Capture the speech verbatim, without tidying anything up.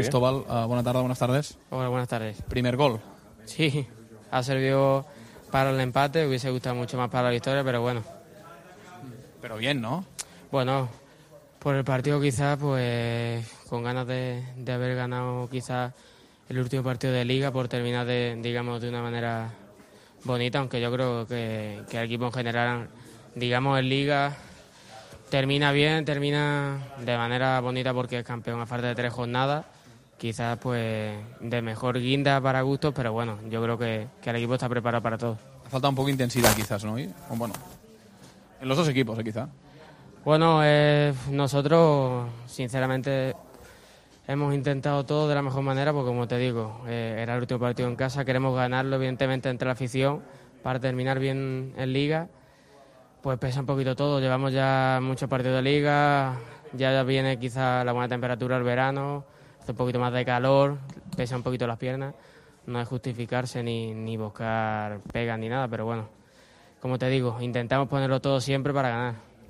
Cristóbal, uh, buena tarde, buenas tardes. Hola, buenas tardes. Primer gol. Sí, ha servido para el empate, hubiese gustado mucho más para la victoria, pero bueno. Pero bien, ¿no? Bueno, por el partido quizás, pues con ganas de, de haber ganado quizás el último partido de Liga por terminar de, digamos, de una manera bonita, aunque yo creo que, que el equipo en general, digamos, en Liga termina bien, termina de manera bonita porque es campeón a falta de tres jornadas. Quizás pues de mejor guinda para gustos, pero bueno, yo creo que, que el equipo está preparado para todo. Falta un poco de intensidad quizás, ¿no? Y, bueno, en los dos equipos, ¿eh? Quizá. Bueno, eh, nosotros sinceramente hemos intentado todo de la mejor manera porque, como te digo, eh, era el último partido en casa, queremos ganarlo evidentemente entre la afición para terminar bien en Liga. Pues pesa un poquito todo, llevamos ya muchos partidos de Liga, ya viene quizá la buena temperatura del verano, hace un poquito más de calor, pesa un poquito las piernas, no es justificarse ni, ni buscar pegas ni nada, pero bueno, como te digo, intentamos ponerlo todo siempre para ganar.